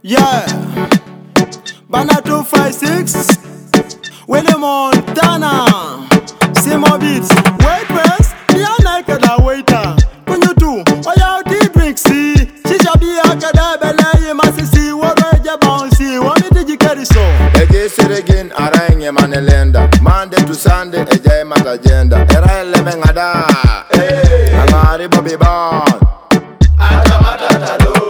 Yeah, Bana 256, Willie Montana, Simo Beats, Wait Press, the naked waiter. When you do, oh yeah, the drink see, Chicha be a cadabella, you must see what I bouncy. What did you carry so? Again, say again, Arang Manelenda, Monday to Sunday, a Jaymat agenda, Era Lemengada, Amari Bobby Bon, Atamatado.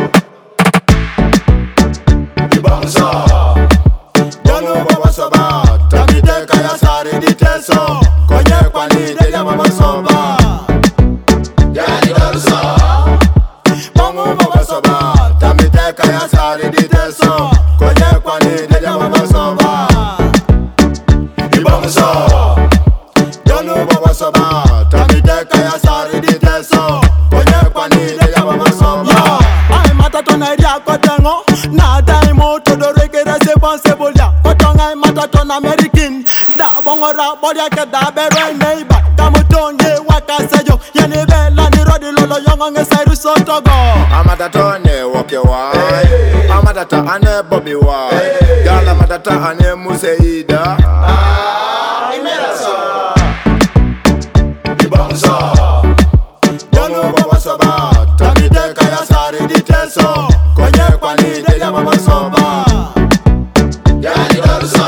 American, da bongora bodia ke da bere neighbor. Kamutonge wakasejo, yene bela ni rodi lolo yongo nge sairu sotogo. Amatone woke wai, amatata ane Bobby wai, gala matata ane Museida. Imera so, ibonso, dono baba soba, tamite kaya sari di teso, konye kwani de ya mama soba. Yani dorso.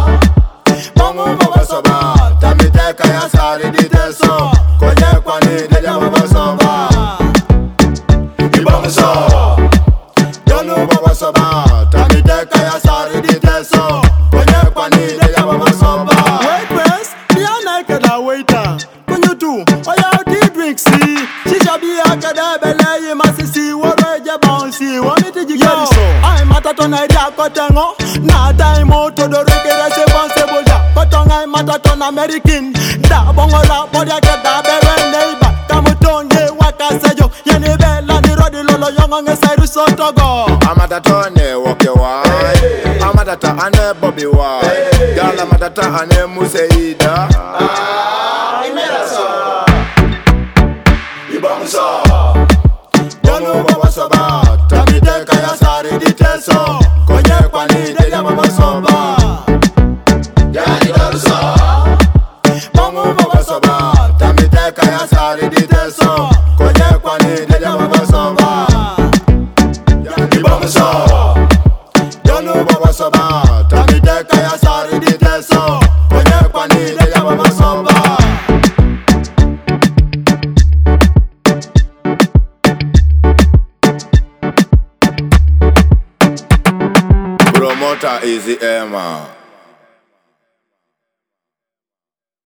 Kaya sari di teso, konye kwani de ya mama soba. Ibonso, donu baba soba. Tamite kaya sari di teso, konye kwani de ya mama soba. Wait press, the naked waiter. When you do, oh yeah, the drink see. Chicha be a cadabella, you must see what I bouncy. What did you carry so? I'm at a ton idea, Cotango. Na time out to the regular responsible. Kotonga mataton American. Da bongola bodia ke da bere neighbor. Kamutonge wakasejo, yene bela ni rodi lolo yongo nge sairu sotogo. Amatone woke wai, amatata ane Bobby wai, gala matata ane Museida. Imera so, ibonso, donu baba soba, tamite kaya sari di teso, konye kwani de ya mama soba. Yani dorso, bongo baba soba, tamite kaya sari di teso, konye kwani de ya mama soba. Ibonso, donu baba soba, tamite kaya sari di teso, konye kwani de ya mama soba. Promoter Easy Emma.